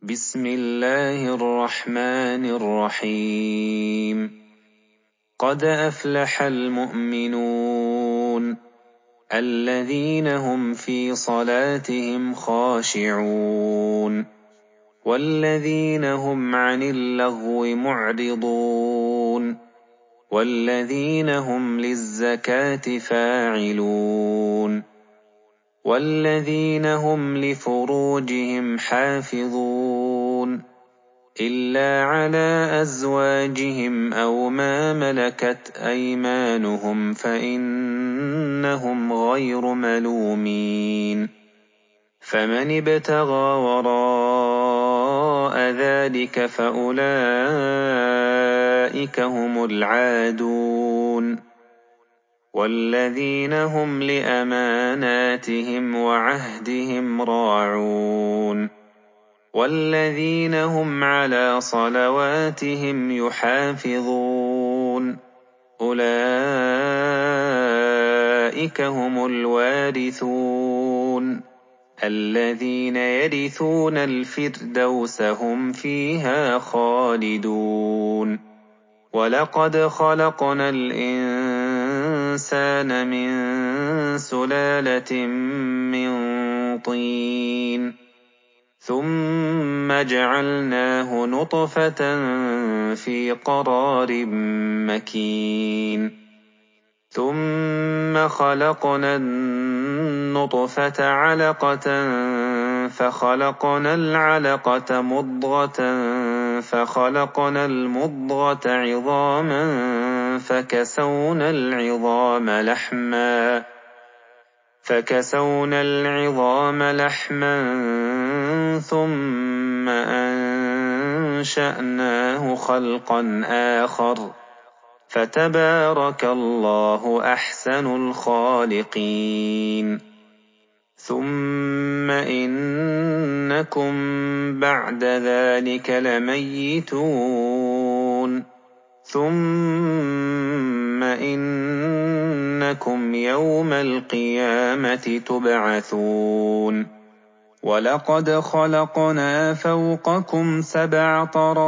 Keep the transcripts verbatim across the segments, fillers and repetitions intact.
بسم الله الرحمن الرحيم قد أفلح المؤمنون الذين هم في صلاتهم خاشعون والذين هم عن اللغو معرضون والذين هم للزكاة فاعلون والذين هم لفروجهم حافظون إلا على أزواجهم أو ما ملكت أيمانهم فإنهم غير ملومين فمن ابتغى وراء ذلك فأولئك هم العادون والذين هم لأماناتهم وعهدهم راعون والذين هم على صلواتهم يحافظون أولئك هم الوارثون الذين يرثون الفردوس هم فيها خالدون ولقد خلقنا الإنسان من سلالة من طين ثم جعلناه نطفة في قرار مكين ثم خلقنا النطفة علقة فخلقنا العلقة مضغة فخلقنا المضغة عظاما فكسونا العظام لحما فكسونا العظام لحما ثم أنشأناه خلقا آخر فتبارك الله أحسن الخالقين ثم إنكم بعد ذلك لميتون ثم إنكم يوم القيامة تبعثون ولقد خلقنا فوقكم سبع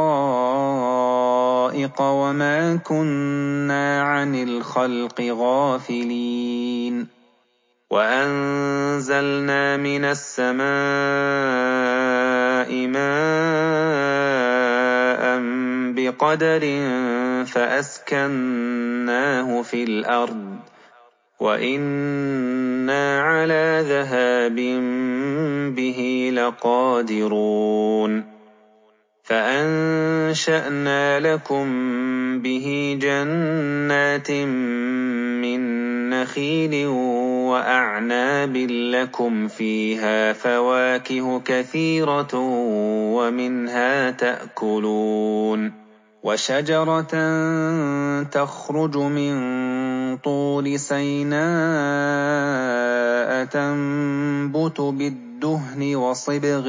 طرائق وما كنا عن الخلق غافلين وأنزلنا من السماء ماء بقدر فأسكناه في الأرض وإنا على ذهاب به لقادرون فأنشأنا لكم به جنات من نخيل وأعناب لكم فيها فواكه كثيرة ومنها تأكلون وشجرة تخرج من طور سيناء تنبت بالدهن وصبغ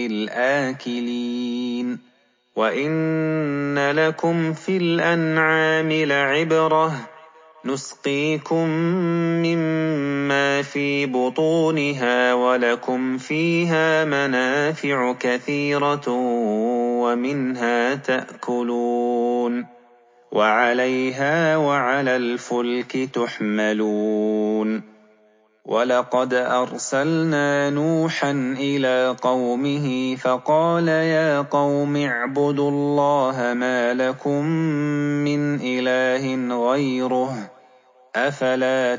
للآكلين وإن لكم في الأنعام لعبرة نسقيكم مما في بطونها ولكم فيها منافع كثيرة ومنها تأكلون وعليها وعلى الفلك تحملون ولقد أرسلنا نوحا إلى قومه فقال يا قوم اعبدوا الله ما لكم من إله غيره أفلا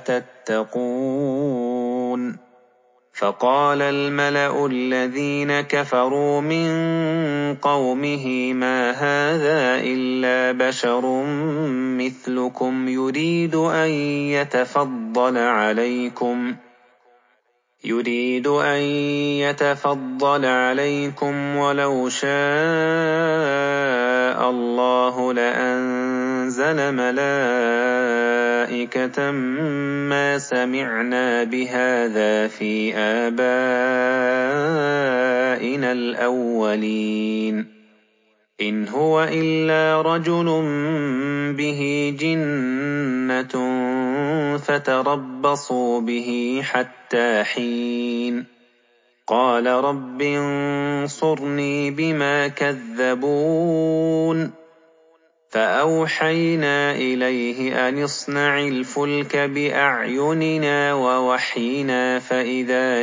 تتقون فقال الملأ الذين كفروا من قومه ما هذا إلا بشر مثلكم يريد أن يتفضل عليكم يريد أن يتفضل عليكم ولو شاء الله لأنزل ملائكة ما سمعنا بهذا في آبائنا الأولين إن هو إلا رجل به جنة فتربصوا به حتى حين قال رب انصرني بما كذبون فأوحينا إليه أن اصنع الفلك بأعيننا ووحينا فإذا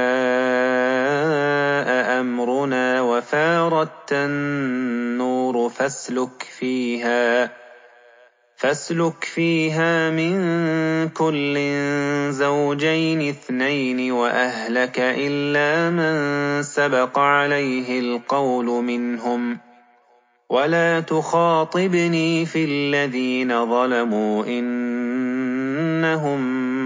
جاء أمرنا وفاردت النور فاسلك فيها فاسلك فيها من كل زوجين اثنين وأهلك إلا من سبق عليه القول منهم ولا تخاطبني في الذين ظلموا إنهم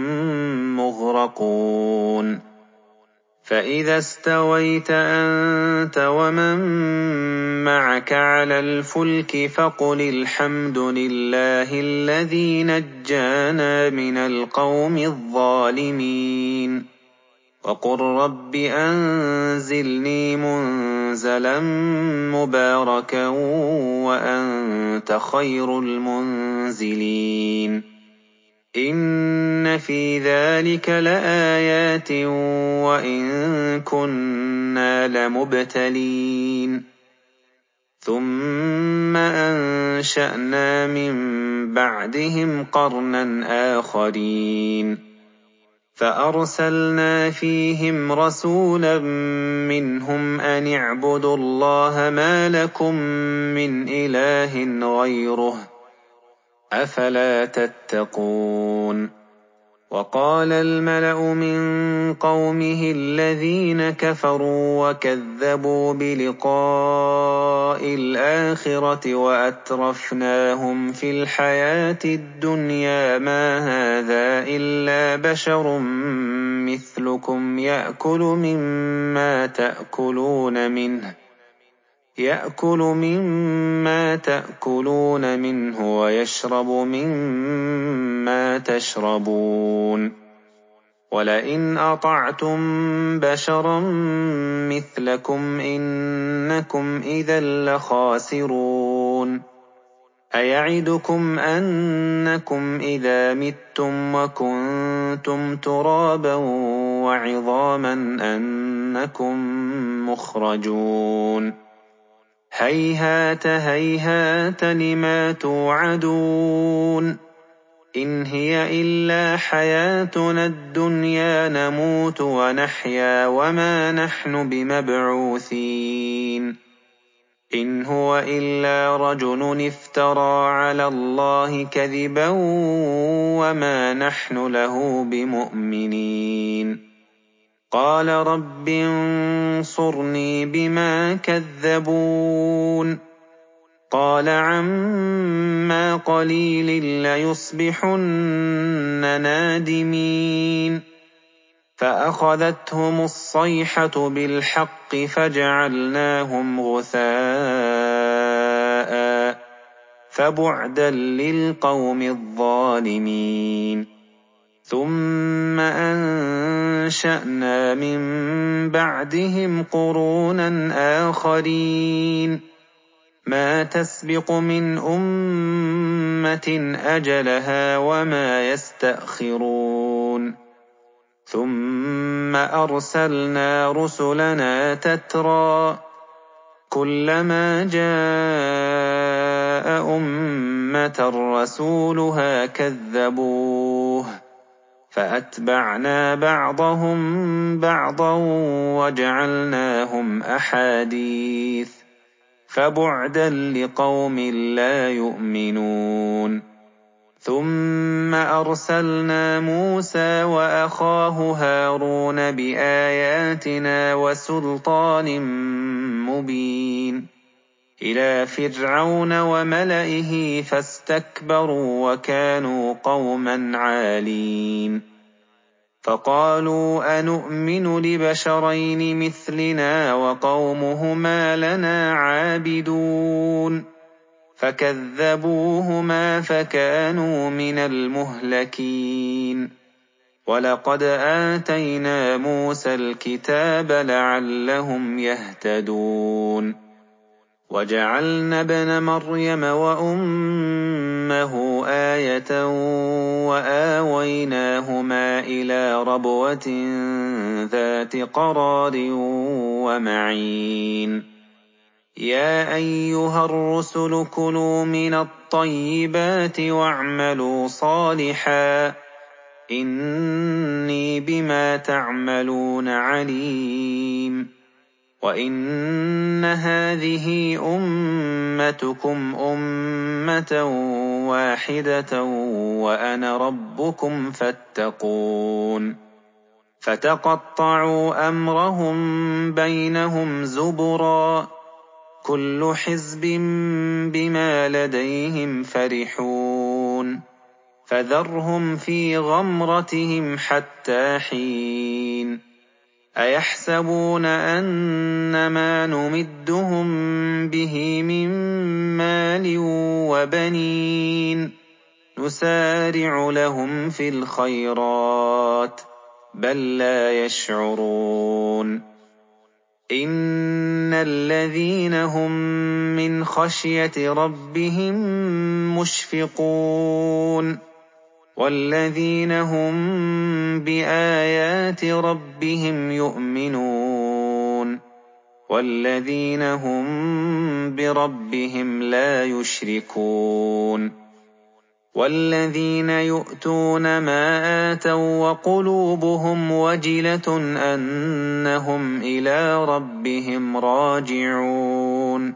مغرقون فإذا استويت أنت ومن معك على الفلك فقل الحمد لله الذي نجانا من القوم الظالمين وقل رب أنزلني منزلا مباركا وأنت خير المنزلين إن في ذلك لآيات وإن كنا لمبتلين ثم أنشأنا من بعدهم قرنا آخرين فأرسلنا فيهم رسولا منهم أن اعبدوا الله ما لكم من إله غيره أفلا تتقون وقال الملأ من قومه الذين كفروا وكذبوا بلقاء الآخرة وأترفناهم في الحياة الدنيا ما هذا إلا بشر مثلكم يأكل مما تأكلون منه يأكل مما تأكلون منه ويشرب مما تشربون ولئن أطعتم بشرا مثلكم إنكم إذا لخاسرون أيعدكم أنكم إذا متم وكنتم ترابا وعظاما أنكم مخرجون هيهات هيهات لما توعدون إن هي إلا حياتنا الدنيا نموت ونحيا وما نحن بمبعوثين إن هو إلا رجل افترى على الله كذبا وما نحن له بمؤمنين قال رب انصرني بما كذبون قال عما قليل ليصبحن نادمين فأخذتهم الصيحة بالحق فجعلناهم غثاء فبعدا للقوم الظالمين ثم أنشأنا من بعدهم قرونا آخرين ما تسبق من أمة أجلها وما يستأخرون ثم أرسلنا رسلنا تترى كلما جاء أمة رسولها كذبوه فأتبعنا بعضهم بعضا وجعلناهم أحاديث فبعدا لقوم لا يؤمنون ثم أرسلنا موسى وأخاه هارون بآياتنا وسلطان مبين إلى فرعون وملئه فاستكبروا وكانوا قوما عالين فقالوا أنؤمن لبشرين مثلنا وقومهما لنا عابدون فكذبوهما فكانوا من المهلكين ولقد آتينا موسى الكتاب لعلهم يهتدون وَجَعَلْنَا ابْنَ مَرْيَمَ وَأُمَّهُ آيَةً وَآوَيْنَاهُمَا إِلَىٰ رَبْوَةٍ ذَاتِ قَرَارٍ وَمَعِينٍ يَا أَيُّهَا الرُّسُلُ كُلُوا مِنَ الطَّيِّبَاتِ وَاعْمَلُوا صَالِحًا إِنِّي بِمَا تَعْمَلُونَ عَلِيمٌ وَإِنَّ هَٰذِهِ أُمَّتُكُمْ أُمَّةً وَاحِدَةً وَأَنَا رَبُّكُمْ فَاتَّقُونِ فَتَقَطَّعُوا أَمْرَهُم بَيْنَهُمْ زُبُرًا كُلُّ حِزْبٍ بِمَا لَدَيْهِمْ فَرِحُونَ فَذَرْهُمْ فِي غَمْرَتِهِمْ حَتَّىٰ حِينٍ أَيَحْسَبُونَ أَنَّمَا نُمِدُّهُم بِهِ مِن مَّالٍ وَبَنِينَ نُسَارِعُ لَهُمْ فِي الْخَيْرَاتِ بَل لَّا يَشْعُرُونَ إِنَّ الَّذِينَ هُم مِّنْ خَشْيَةِ رَبِّهِم مُّشْفِقُونَ وَالَّذِينَ هُم بِآيَاتِ رَبِّهِمْ يُؤْمِنُونَ وَالَّذِينَ هُم بِرَبِّهِمْ لَا يُشْرِكُونَ وَالَّذِينَ يُؤْتُونَ مَا آتَوا وَّقُلُوبُهُمْ وَجِلَةٌ أَنَّهُمْ إِلَىٰ رَبِّهِمْ رَاجِعُونَ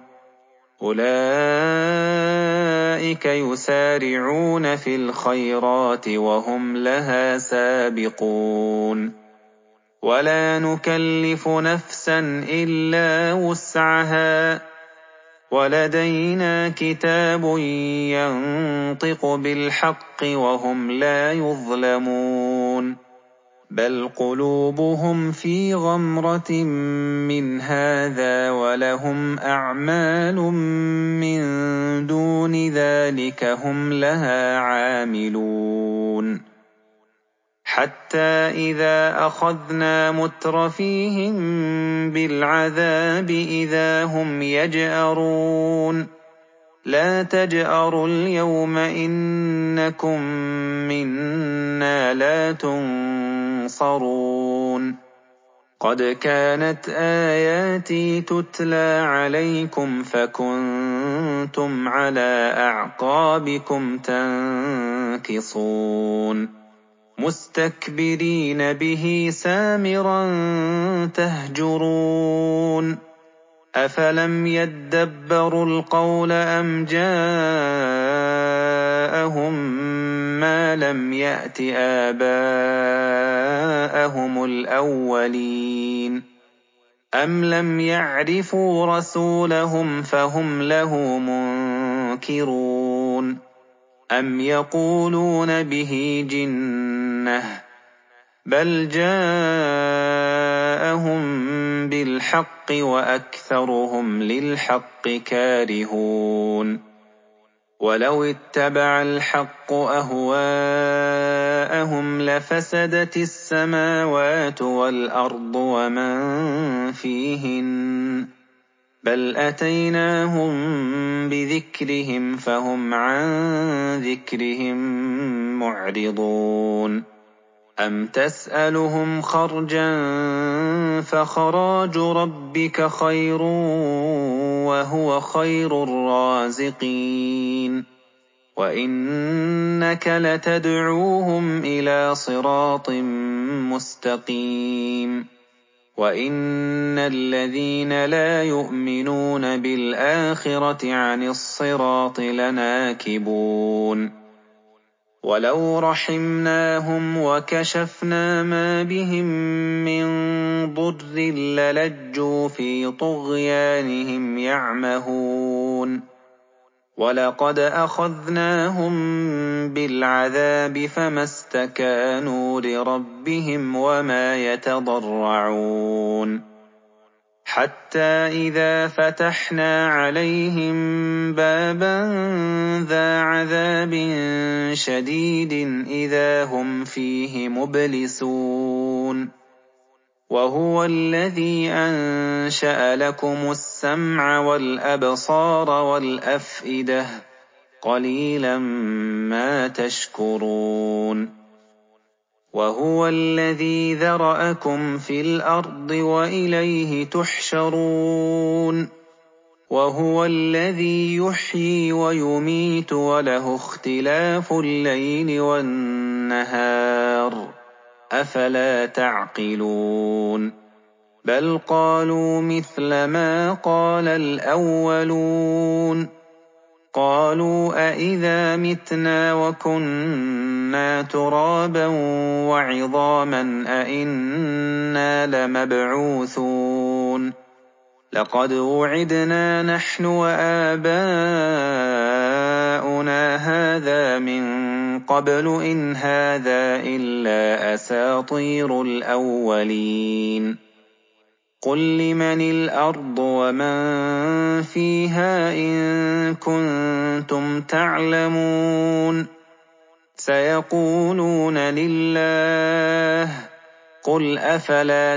أُولَٰئِكَ يُسَارِعُونَ فِي الْخَيْرَاتِ وَهُمْ لَهَا سَابِقُونَ وَلَا نُكَلِّفُ نَفْسًا إِلَّا وُسْعَهَا وَلَدَيْنَا كِتَابٌ يَنطِقُ بِالْحَقِّ وَهُمْ لَا يُظْلَمُونَ بَلْ قُلُوبُهُمْ فِي غَمْرَةٍ مِّنْ هَٰذَا وَلَهُمْ أَعْمَالٌ مِّن دُونِ ذَٰلِكَ هُمْ لَهَا عَامِلُونَ حَتَّىٰ إِذَا أَخَذْنَا مُتْرَفِيهِم بِالْعَذَابِ إِذَا هُمْ يَجْأَرُونَ لَا تَجْأَرُوا الْيَوْمَ إِنَّكُم مِّنَّا لَا تُنصَرُونَ قَدْ كَانَتْ آيَاتِي تُتْلَىٰ عَلَيْكُمْ فَكُنتُمْ عَلَىٰ أَعْقَابِكُمْ تَنكِصُونَ مُسْتَكْبِرِينَ بِهِ سَامِرًا تَهْجُرُونَ أَفَلَمْ يَدَّبَّرُوا الْقَوْلَ أَمْ جَاءَهُم مَّا لَمْ يَأْتِ آبَاءَهُمُ الْأَوَّلِينَ أَمْ لَمْ يَعْرِفُوا رَسُولَهُمْ فَهُمْ لَهُ مُنكِرُونَ أَمْ يَقُولُونَ بِهِ جِنَّةٌ بَلْ جَاءَهُم بِالْحَقِّ وَأَكْثَرُهُمْ لِلْحَقِّ كَارِهُونَ وَلَوِ اتَّبَعَ الْحَقُّ أَهْوَاءَهُمْ لَفَسَدَتِ السَّمَاوَاتُ وَالْأَرْضُ وَمَن فِيهِنَّ بَلْ أَتَيْنَاهُم بِذِكْرِهِمْ فَهُمْ عَن ذِكْرِهِم مُّعْرِضُونَ أَمْ تَسْأَلُهُمْ خَرْجًا فَخَرَاجُ رَبِّكَ خَيْرٌ وَهُوَ خَيْرُ الرَّازِقِينَ وَإِنَّكَ لَتَدْعُوهُمْ إِلَىٰ صِرَاطٍ مُّسْتَقِيمٍ وَإِنَّ الَّذِينَ لَا يُؤْمِنُونَ بِالْآخِرَةِ عَنِ الصِّرَاطِ لَنَاكِبُونَ وَلَوْ رَحِمْنَاهُمْ وَكَشَفْنَا مَا بِهِم مِّن ضُرٍّ لَّلَجُّوا فِي طُغْيَانِهِمْ يَعْمَهُونَ وَلَقَدْ أَخَذْنَاهُم بِالْعَذَابِ فَمَا اسْتَكَانُوا لِرَبِّهِمْ وَمَا يَتَضَرَّعُونَ حَتَّىٰ إِذَا فَتَحْنَا عَلَيْهِم بَابًا ذَا عَذَابٍ شَدِيدٍ إِذَا هُمْ فِيهِ مُبْلِسُونَ وهو الذي أنشأ لكم السمع والأبصار والأفئدة قليلا ما تشكرون وهو الذي ذرأكم في الأرض وإليه تحشرون وهو الذي يحيي ويميت وله اختلاف الليل والنهار أفلا تعقلون بل قالوا مثل ما قال الأولون قالوا أإذا متنا وكنا ترابا وعظاما أإنا لمبعوثون لقد وعدنا نحن وآباؤنا هذا من قبل إن هذا إلا أساطير الأولين قل لمن الأرض ومن فيها إن كنتم تعلمون سيقولون لله قل أفلا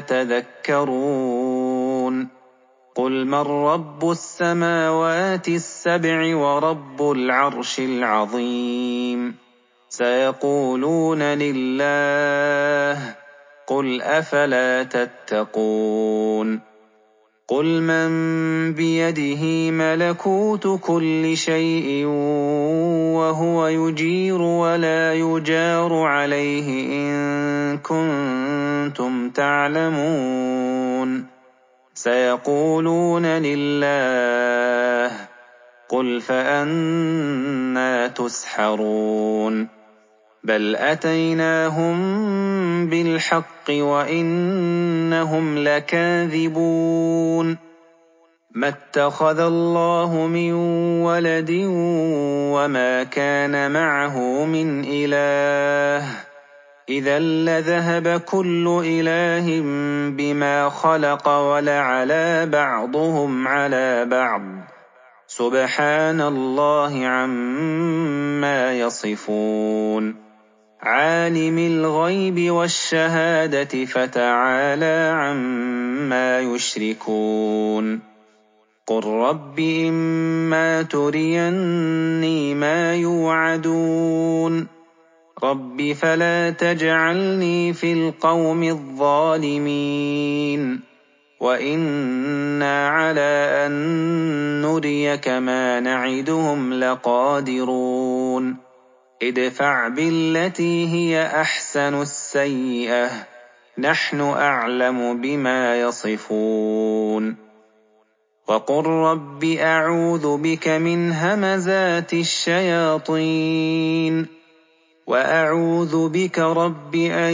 تذكرون قل من رب السماوات السبع ورب العرش العظيم سيقولون لله قل أفلا تتقون قل من بيده ملكوت كل شيء وهو يجير ولا يجار عليه إن كنتم تعلمون سيقولون لله قل فأنى تسحرون بل أتيناهم بالحق وإنهم لكاذبون ما اتخذ الله من ولد وما كان معه من إله إذا لذهب كل إله بما خلق ولعلى بعضهم على بعض سبحان الله عما يصفون عالم الغيب والشهادة فتعالى عما يشركون قل رب إما تريني ما يوعدون رب فلا تجعلني في القوم الظالمين وإنا على أن نريك ما نعدهم لقادرون ادفع بالتي هي أحسن السيئة نحن أعلم بما يصفون وقل رب أعوذ بك من همزات الشياطين وأعوذ بك رب أن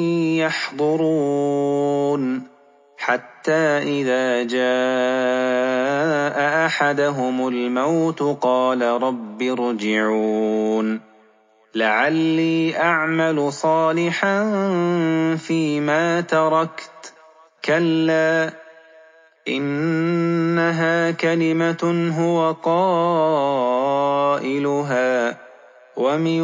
يحضرون حتى إذا جاء أحدهم الموت قال رب ارجعون لعلي أعمل صالحا فيما تركت كلا إنها كلمة هو قائلها ومن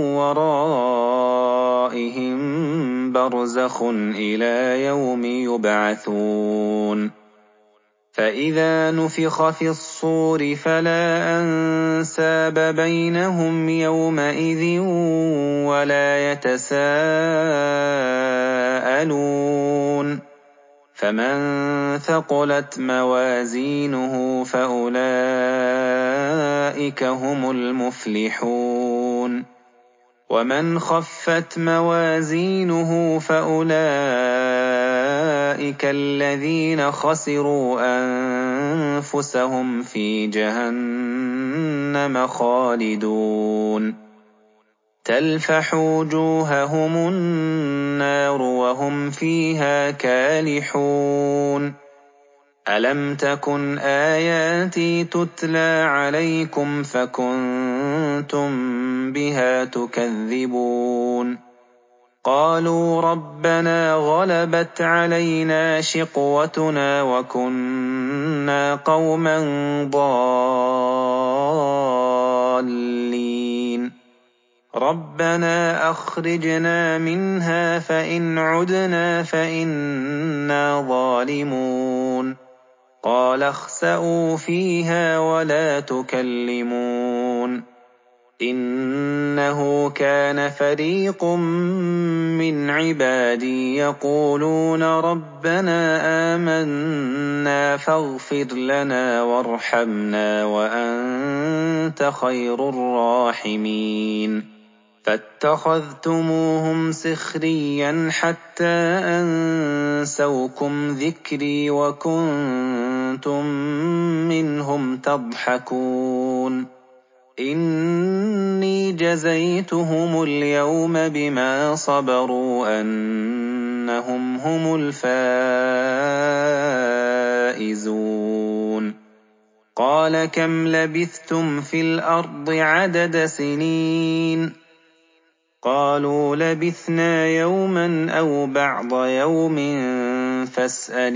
ورائهم برزخ إلى يوم يبعثون فإذا نفخ في الصور فلا أنساب بينهم يومئذ ولا يتساءلون فمن ثقلت موازينه فأولئك هم المفلحون ومن خفت موازينه فأولئك الذين خسروا أنفسهم في جهنم خالدون تلفح وجوههم النار وهم فيها كالحون ألم تكن آياتي تتلى عليكم فكنتم بها تكذبون قالوا ربنا غلبت علينا شقوتنا وكنا قوما ضالين رَبَّنَا أَخْرِجْنَا مِنْهَا فَإِنْ عُدْنَا فَإِنَّا ظَالِمُونَ قَالَ اخْسَئُوا فِيهَا وَلَا تُكَلِّمُونِ إِنَّهُ كَانَ فَرِيقٌ مِّنْ عِبَادِي يَقُولُونَ رَبَّنَا آمَنَّا فَاغْفِرْ لَنَا وَارْحَمْنَا وَأَنتَ خَيْرُ الرَّاحِمِينَ فَاتَّخَذْتُمُوهُمْ سِخْرِيًّا حَتَّىٰ أَنسَوْكُمْ ذِكْرِي وَكُنتُم مِّنْهُمْ تَضْحَكُونَ إِنِّي جَزَيْتُهُمُ الْيَوْمَ بِمَا صَبَرُوا أَنَّهُمْ هُمُ الْفَائِزُونَ قَالَ كَمْ لَبِثْتُمْ فِي الْأَرْضِ عَدَدَ سِنِينَ قَالُوا لَبِثْنَا يَوْمًا أَوْ بَعْضَ يَوْمٍ فَاسْأَلِ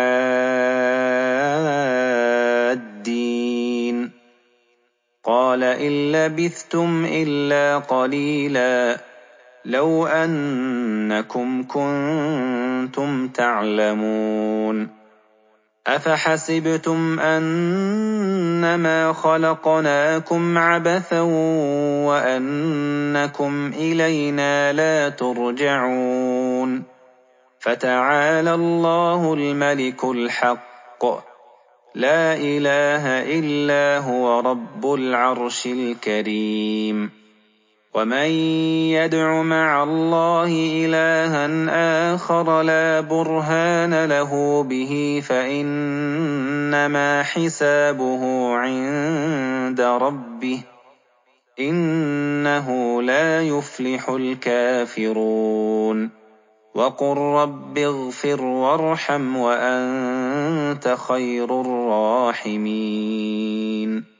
الْعَادِّينَ قَالَ إِن لَّبِثْتُمْ إِلَّا قَلِيلًا لَّوْ أَنَّكُمْ كُنتُمْ تَعْلَمُونَ أَفَحَسِبْتُمْ أَنَّمَا خَلَقْنَاكُمْ عَبَثًا وَأَنَّكُمْ إِلَيْنَا لَا تُرْجَعُونَ فَتَعَالَى اللَّهُ الْمَلِكُ الْحَقُّ لَا إِلَٰهَ إِلَّا هُوَ رَبُّ الْعَرْشِ الْكَرِيمِ وَمَن يَدْعُ مَعَ اللَّهِ إِلَٰهًا آخَرَ لَا بُرْهَانَ لَهُ بِهِ فَإِنَّمَا حِسَابُهُ عِندَ رَبِّهِ إِنَّهُ لَا يُفْلِحُ الْكَافِرُونَ وَقُل رَّبِّ اغْفِرْ وَارْحَمْ وَأَنتَ خَيْرُ الرَّاحِمِينَ